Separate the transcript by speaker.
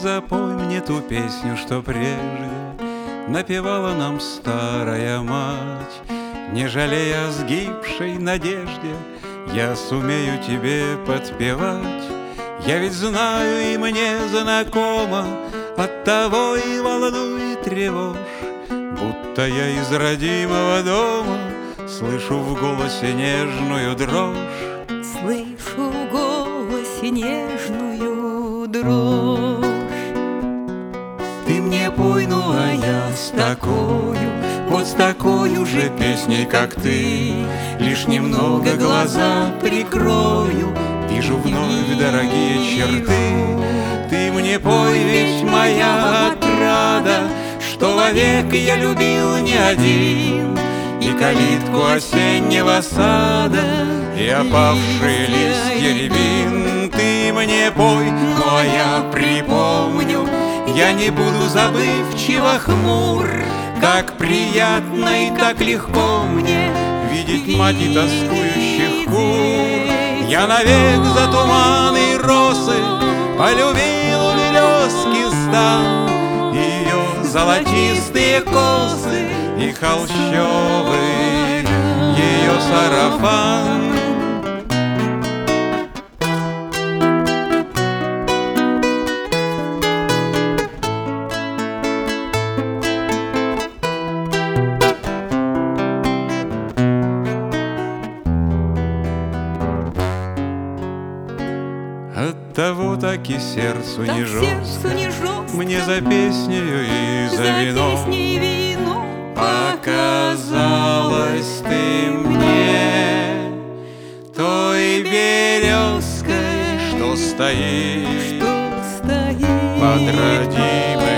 Speaker 1: запой мне ту песню, что прежде напевала нам старая мать. Не жалея о сгибшей надежде, я сумею тебе подпевать. Я ведь знаю, и мне знакомо, оттого и волнует тревожь, будто я из родимого дома слышу в голосе нежную дрожь.
Speaker 2: Слышу в голосе нежную дрожь.
Speaker 1: Ты мне пой, ну а я с такою, вот с такою же песней, как ты, лишь немного глаза прикрою, вижу вновь дорогие черты. Ты мне пой, ведь моя отрада, что вовек я любил не один, и калитку осеннего сада, и опавшие листья рябин. Ты мне пой, ну а я припомню, я не буду забывчиво хмур, как приятно и так легко мне видеть мать и тоскующих кур. Я навек за туманы и росы полюбил березки стан, ее золотистые косы и холщовый ее сарафан. Оттого так и сердцу не жестко мне за песнею и за вино. Показалась ты мне той березкой, что стоит под родимым